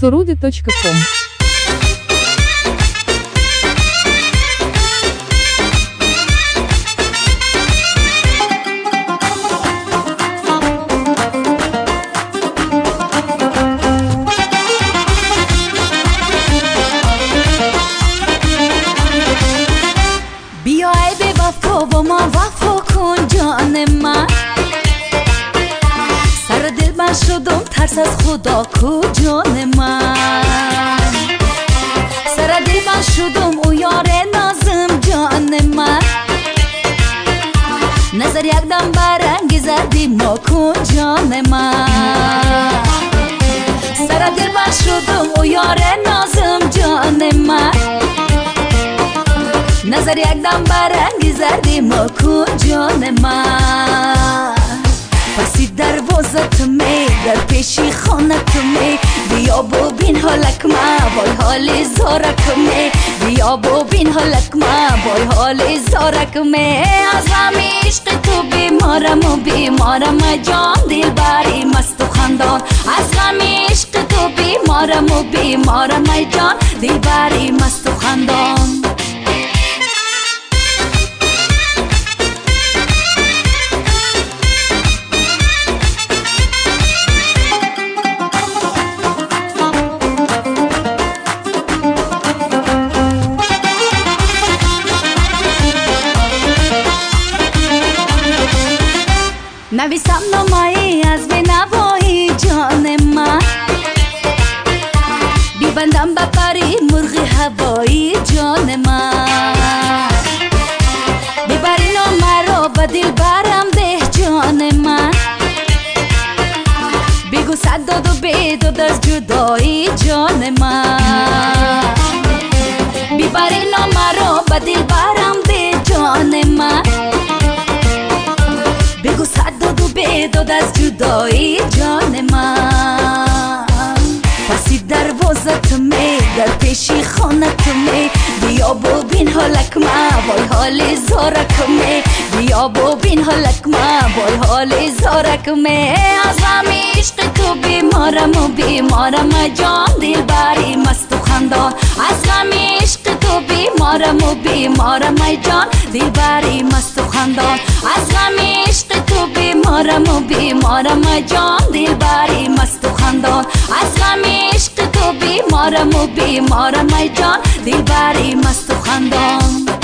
surude.com. بیا ای بی وفا با ما وفا کن جان من، سر دل من شدم ترس از خدا کو جان من، سر دل من شدم او یار نازم جان من، نظر یک دم برنگ زدی ما کن جان من، سر دل من شدم او یار نازم جان من، نظر یک دم برنگ زدی ما کو جان من، پسی دروازت می در پیشی خانت می، بیا ببین حالک ما وای حال زارک می، بیا ببین حالک ما وای حال زارک می، از غم عشق تو بیمارم و بیمارم جان دل بری مست و خندان، از غم عشق تو بیمارم و بیمارم جان دل بری مست و خندان. نویسم نامه‌ای از بینوایی جان من، بیبندم به پری مرغ هوایی جان من، ببری نامه را به دل برم ده جان من، بگو صد داد و بیداد از جدایی جان من، ببری نامه را به دل برم ده جان من، بگو صد داد و بیداد از جدایی جان من، پسی دروازت می در پیشی خانت می، بیا ببین حالک ما وای حال زارک می، بیا ببین حالک ما وای حال زارک می، از غم عشق تو بیمارم و بیمارم جان دل بری مست و خندان، از غم عشق تو بیمارم و بیمارم جان دل بری مست و خندان، از غم عشق تو بیمارم و بیمارم جان دل بری مست و خندان، از غم عشق تو بیمارم و بیمارم جان دل بری مست و خندان.